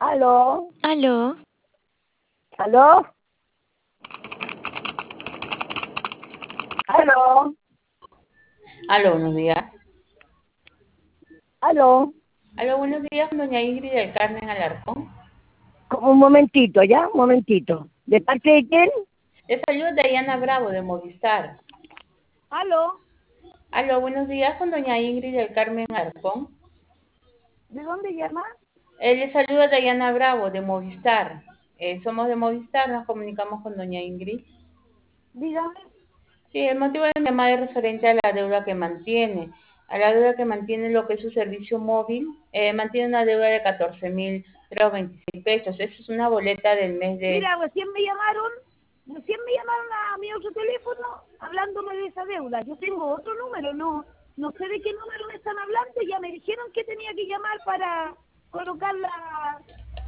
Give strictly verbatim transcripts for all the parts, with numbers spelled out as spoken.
Aló, Aló, aló, aló, Aló, buenos días. aló. Aló, buenos días, doña Ingrid del Carmen Alarcón. Un momentito, ¿ya? Un momentito. ¿De parte de quién? Le saluda Diana Bravo de Movistar. Aló, Aló, buenos días con doña Ingrid del Carmen Alarcón. ¿de dónde llama? Eh, le saluda Diana Bravo de Movistar. Eh, somos de Movistar, nos comunicamos con doña Ingrid. Dígame. Sí, el motivo de mi llamada es referente a la deuda que mantiene. A la deuda que mantiene lo que es su servicio móvil, eh, mantiene una deuda de catorce mil veintiséis pesos. Esa es una boleta del mes de... Mira, recién me llamaron, recién me llamaron a mi otro teléfono hablándome de esa deuda. Yo tengo otro número, no, no sé de qué número me están hablando. Ya me dijeron que tenía que llamar para colocar la,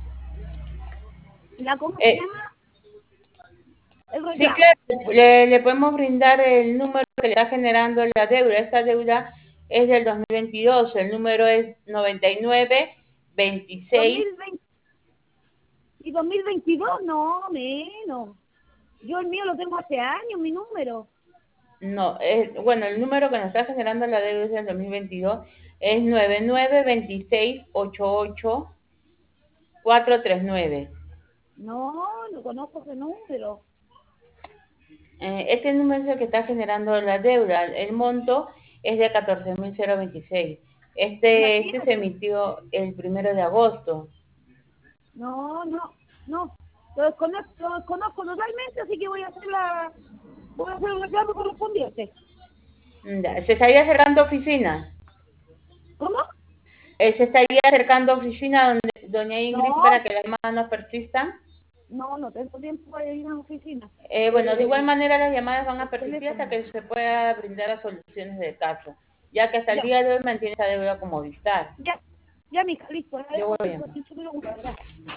la ¿cómo se Eh, llama? El Sí, reclamo. claro, le, le podemos brindar el número que le está generando la deuda. Esta deuda es del dos mil veintidós, el número es noventa y nueve veintiséis. dos mil veinte y dos mil veintidós, no, menos. Yo el mío lo tengo hace años, mi número. No, es, bueno, el número que nos está generando la deuda es del dos mil veintidós, es nueve nueve dos seis ocho ocho cuatro tres nueve. No, no conozco ese número. Eh, este número es el que está generando la deuda. El monto es de catorce mil veintiséis. Este, este se Imagínate. emitió el primero de agosto. No, no, no. Lo desconozco, lo desconozco totalmente, así que voy a hacer la, voy a hacer el reclamo correspondiente. Ya, ¿se estaría acercando a oficina? ¿Cómo? Eh, ¿se estaría acercando a oficina donde doña Ingrid No, para que las llamadas no persistan? no, no tengo tiempo para ir a la oficina. Eh, bueno, de igual Eh, manera las llamadas van a el persistir hasta teléfono. que se pueda brindar las soluciones del caso, ya que hasta el Ya, día de hoy mantiene esa deuda como Movistar. ya, ya, mija, listo. Yo voy Agradezco a su llamar. su- su pregunta, gracias.